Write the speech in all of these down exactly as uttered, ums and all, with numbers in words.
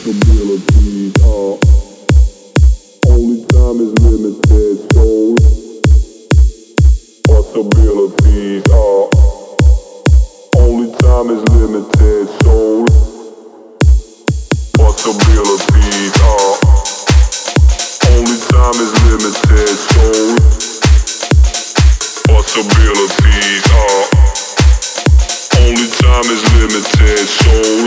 possibilities are. Only time is limited, so possibilities are. Only time is limited, so possibilities are. Only time is limited, so possibilities are. Only time is limited, so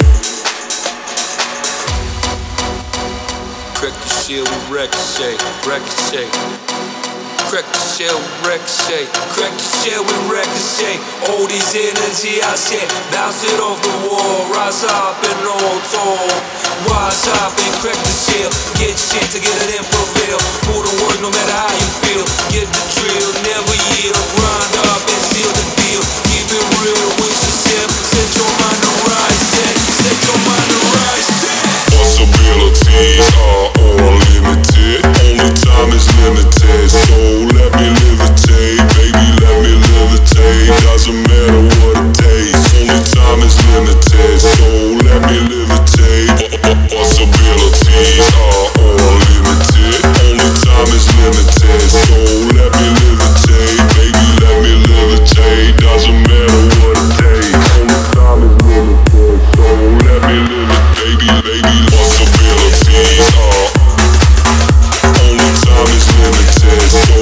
crack the shit with ricochet, ricochet. Crack the shit with ricochet, crack the shit with ricochet. All these energy I said, bounce it off the wall, rise up and on tall. Rise up and crack the shell, get shit together then prevail. Pull the work no matter how you feel, get the drill, never yield. Grind up and seal the deal, keep it real, wish yourself. Set your mind to rise, set, set your mind to rise, set. Possibilities are unlimited. Only time is limited, so let me levitate, baby, let me levitate. Doesn't matter what it takes. Only time is limited, so let me levitate. Possibilities are unlimited. Only time is limited, so let me levitate, baby, let me levitate. Doesn't matter what it takes. Only time is limited, so let me levitate, baby, baby. Possibilities are. Only time is limited, so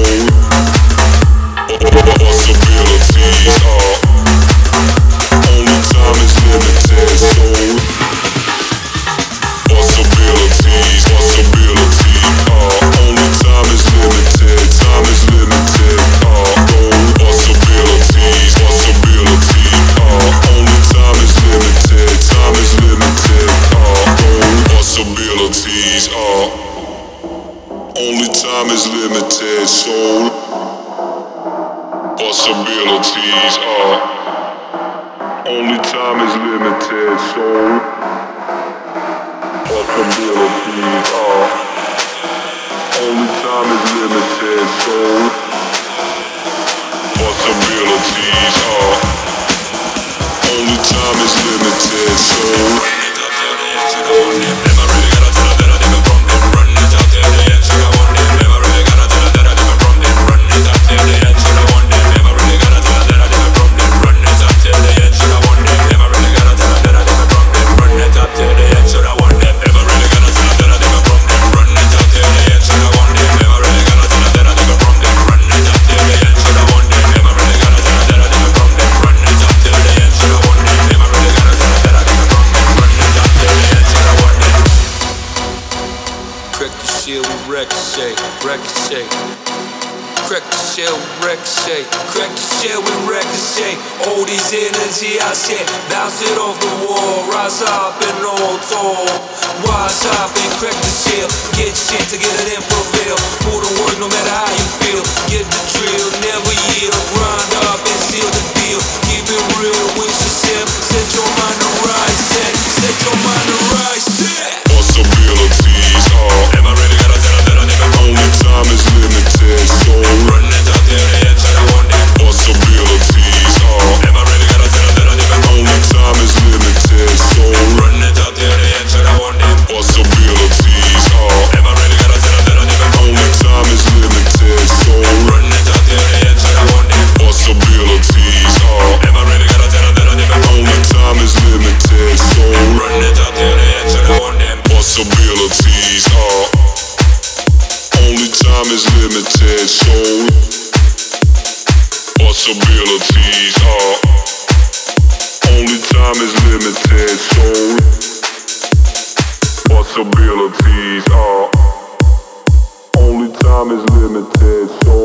possibilities are. Only time is limited, so possibilities, possibilities are. Only time is limited, time is limited, are. Oh, possibilities, possibilities are. Only time is limited, time is limited, are. Oh, possibilities are. Only time is limited, so possibilities are. Only time is limited, so possibilities are. Only time is limited, so possibilities are. Only time is limited, so ricochet, ricochet. Crack the shell with ricochet, crack the shell with ricochet. All these energy I said, bounce it off the wall, rise up and on tall. Rise up and crack the shell, get shit together then prevail. Pull the work no matter how you feel, get the drill, never yield. Grind up and seal the deal, keep it real, wish yourself. Set your mind to rise, set, set your mind to rise, set. Possibilities are. Am I really gotta tell them that I'm only time is limited, so run it up till the edge and I want it. Possibilities are. Am I really gotta tell them that I'm only time is limited, so run it up till the edge and I want it. Possibilities are. Am I really gotta tell them that I'm only time is limited, so run it up till the edge and I want it. Possibilities are. Am I really gotta tell them that I'm only time is limited, so run it up till the edge and I want it. Possibilities are. Only time is limited, so possibilities are. Only time is limited, so possibilities are. Only time is limited, so